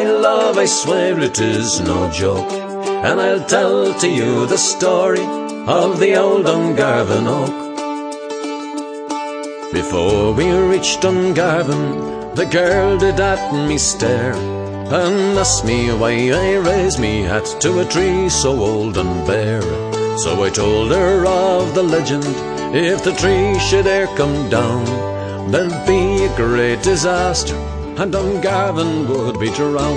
love, I swear it is no joke, and I'll tell to you the story of the old Dungarvan Oak. Before we reached Dungarvan, the girl did at me stare, and asked me why I raised me hat to a tree so old and bare. So I told her of the legend, if the tree should e'er come down, there'd be a great disaster, and Dungarvan would be drowned.